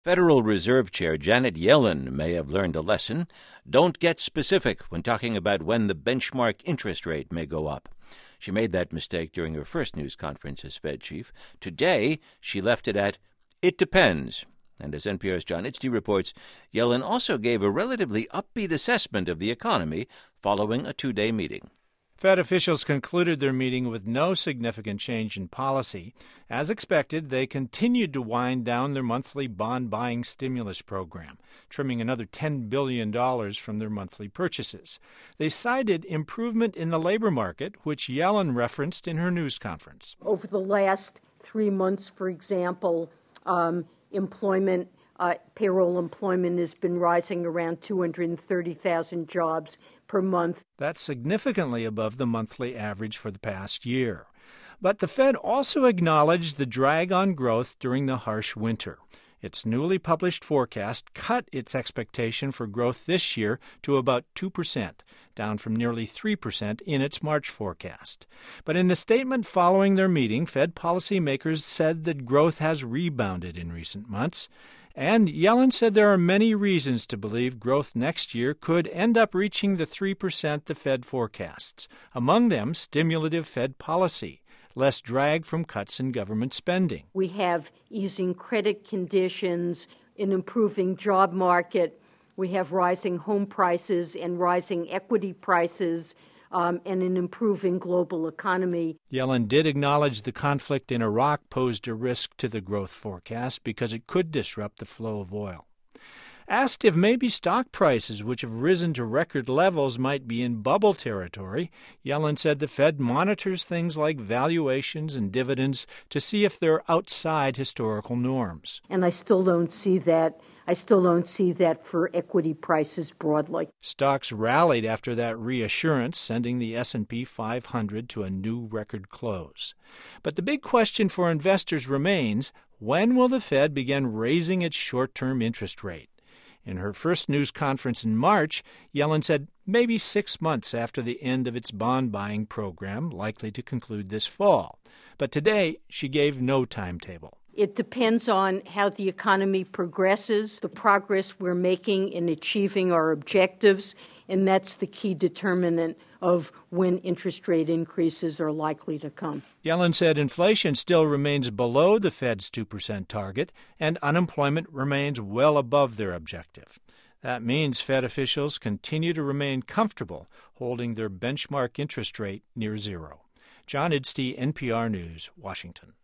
Federal Reserve Chair Janet Yellen may have learned a lesson. Don't get specific when talking about when the benchmark interest rate may go up. She made that mistake during her first news conference as Fed chief. Today, she left it at, "It depends." And as NPR's John Idsey reports, Yellen also gave a relatively upbeat assessment of the economy following a two-day meeting. Fed officials concluded their meeting with no significant change in policy. As expected, they continued to wind down their monthly bond-buying stimulus program, trimming another $10 billion from their monthly purchases. They cited improvement in the labor market, which Yellen referenced in her news conference. Over the last 3 months, for example, payroll employment has been rising around 230,000 jobs per month. That's significantly above the monthly average for the past year. But the Fed also acknowledged the drag on growth during the harsh winter. Its newly published forecast cut its expectation for growth this year to about 2%, down from nearly 3% in its March forecast. But in the statement following their meeting, Fed policymakers said that growth has rebounded in recent months. And Yellen said there are many reasons to believe growth next year could end up reaching the 3% the Fed forecasts. Among them, stimulative Fed policy, less drag from cuts in government spending. We have easing credit conditions, an improving job market. We have rising home prices and rising equity prices, and an improving global economy. Yellen did acknowledge the conflict in Iraq posed a risk to the growth forecast because it could disrupt the flow of oil. Asked if maybe stock prices, which have risen to record levels, might be in bubble territory, Yellen said the Fed monitors things like valuations and dividends to see if they're outside historical norms. And I still don't see that. For equity prices broadly. Stocks rallied after that reassurance, sending the S&P 500 to a new record close. But the big question for investors remains, when will the Fed begin raising its short-term interest rate? In her first news conference in March, Yellen said maybe 6 months after the end of its bond-buying program, likely to conclude this fall. But today, she gave no timetable. It depends on how the economy progresses, the progress we're making in achieving our objectives, and that's the key determinant of when interest rate increases are likely to come. Yellen said inflation still remains below the Fed's 2% target, and unemployment remains well above their objective. That means Fed officials continue to remain comfortable holding their benchmark interest rate near zero. John Idsey, NPR News, Washington.